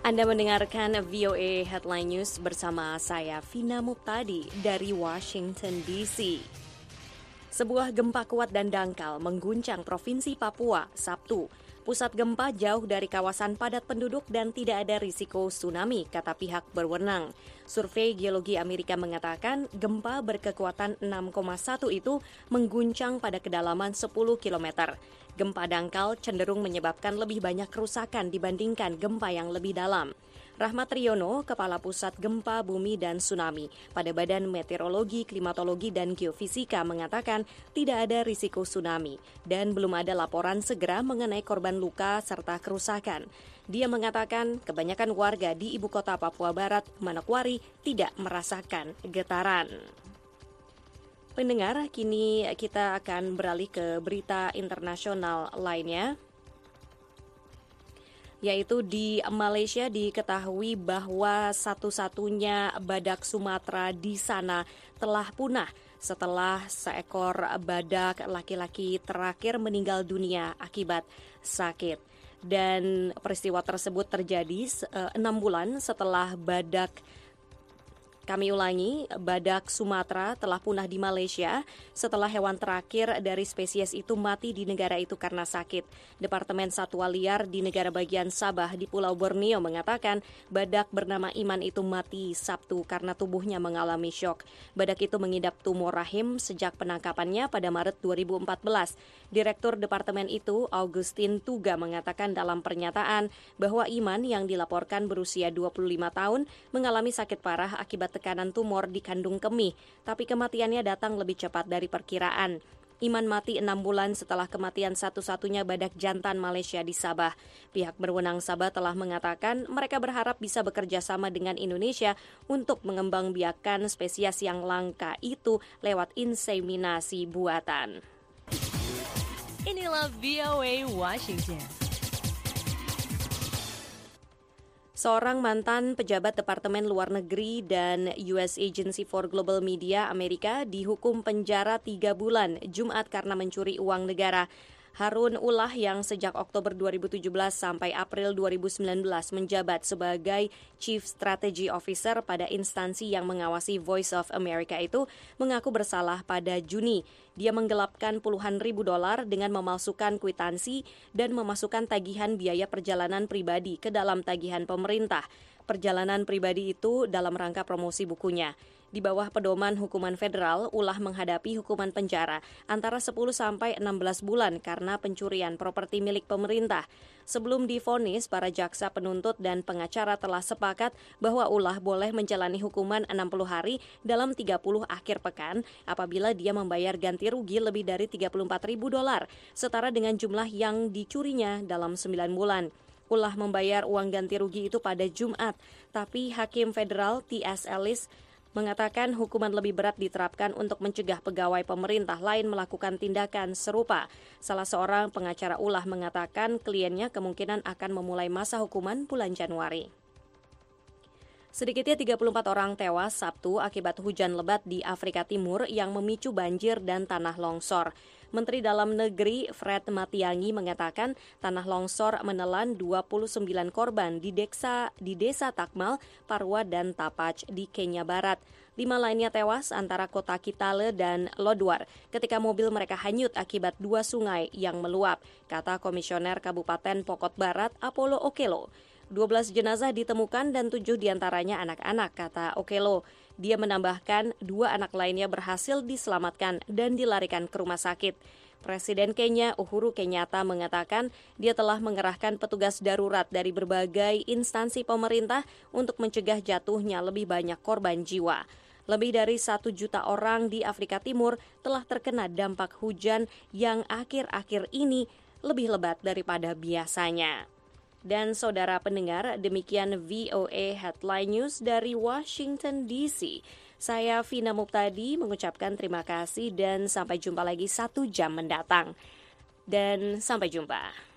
Anda mendengarkan VOA Headline News bersama saya, Vina Muptadi, dari Washington, D.C. Sebuah gempa kuat dan dangkal mengguncang Provinsi Papua Sabtu. Pusat gempa jauh dari kawasan padat penduduk dan tidak ada risiko tsunami, kata pihak berwenang. Survei Geologi Amerika mengatakan gempa berkekuatan 6,1 itu mengguncang pada kedalaman 10 km. Gempa dangkal cenderung menyebabkan lebih banyak kerusakan dibandingkan gempa yang lebih dalam. Rahmat Riono, Kepala Pusat Gempa Bumi dan Tsunami pada Badan Meteorologi, Klimatologi, dan Geofisika mengatakan tidak ada risiko tsunami dan belum ada laporan segera mengenai korban luka serta kerusakan. Dia mengatakan kebanyakan warga di ibu kota Papua Barat, Manokwari, tidak merasakan getaran. Pendengar, kini kita akan beralih ke berita internasional lainnya. Yaitu di Malaysia diketahui bahwa satu-satunya badak Sumatera di sana telah punah setelah seekor badak laki-laki terakhir meninggal dunia akibat sakit. Dan peristiwa tersebut terjadi 6 bulan setelah badak Sumatera telah punah di Malaysia setelah hewan terakhir dari spesies itu mati di negara itu karena sakit. Departemen Satwa Liar di negara bagian Sabah di Pulau Borneo mengatakan badak bernama Iman itu mati Sabtu karena tubuhnya mengalami syok. Badak itu mengidap tumor rahim sejak penangkapannya pada Maret 2014. Direktur departemen itu, Augustin Tuga, mengatakan dalam pernyataan bahwa Iman yang dilaporkan berusia 25 tahun mengalami sakit parah akibat tekanan tumor di kandung kemih, tapi kematiannya datang lebih cepat dari perkiraan. Iman mati 6 bulan setelah kematian satu-satunya badak jantan Malaysia di Sabah. Pihak berwenang Sabah telah mengatakan mereka berharap bisa bekerja sama dengan Indonesia untuk mengembangbiakan spesies yang langka itu lewat inseminasi buatan. Inilah VOA Washington. Seorang mantan pejabat Departemen Luar Negeri dan US Agency for Global Media Amerika dihukum penjara 3 bulan Jumat karena mencuri uang negara. Harun Ulah yang sejak Oktober 2017 sampai April 2019 menjabat sebagai Chief Strategy Officer pada instansi yang mengawasi Voice of America itu mengaku bersalah pada Juni. Dia menggelapkan puluhan ribu dolar dengan memalsukan kwitansi dan memasukkan tagihan biaya perjalanan pribadi ke dalam tagihan pemerintah. Perjalanan pribadi itu dalam rangka promosi bukunya. Di bawah pedoman hukuman federal, Ulah menghadapi hukuman penjara antara 10 sampai 16 bulan karena pencurian properti milik pemerintah. Sebelum divonis, para jaksa penuntut dan pengacara telah sepakat bahwa Ulah boleh menjalani hukuman 60 hari dalam 30 akhir pekan apabila dia membayar ganti rugi lebih dari 34 ribu dolar, setara dengan jumlah yang dicurinya dalam 9 bulan. Ulah membayar uang ganti rugi itu pada Jumat, tapi Hakim Federal T.S. Ellis mengatakan hukuman lebih berat diterapkan untuk mencegah pegawai pemerintah lain melakukan tindakan serupa. Salah seorang pengacara Ulah mengatakan kliennya kemungkinan akan memulai masa hukuman bulan Januari. Sedikitnya 34 orang tewas Sabtu akibat hujan lebat di Afrika Timur yang memicu banjir dan tanah longsor. Menteri Dalam Negeri Fred Matiangi mengatakan tanah longsor menelan 29 korban di desa Takmal, Parwa, dan Tapach di Kenya Barat. 5 lainnya tewas antara kota Kitale dan Lodwar ketika mobil mereka hanyut akibat 2 sungai yang meluap, kata Komisioner Kabupaten Pokot Barat Apollo Okello. 12 jenazah ditemukan dan 7 diantaranya anak-anak, kata Okello. Dia menambahkan 2 anak lainnya berhasil diselamatkan dan dilarikan ke rumah sakit. Presiden Kenya Uhuru Kenyatta mengatakan dia telah mengerahkan petugas darurat dari berbagai instansi pemerintah untuk mencegah jatuhnya lebih banyak korban jiwa. Lebih dari 1 juta orang di Afrika Timur telah terkena dampak hujan yang akhir-akhir ini lebih lebat daripada biasanya. Dan saudara pendengar, demikian VOA Headline News dari Washington DC. Saya Vina Muptadi mengucapkan terima kasih dan sampai jumpa lagi 1 jam mendatang. Dan sampai jumpa.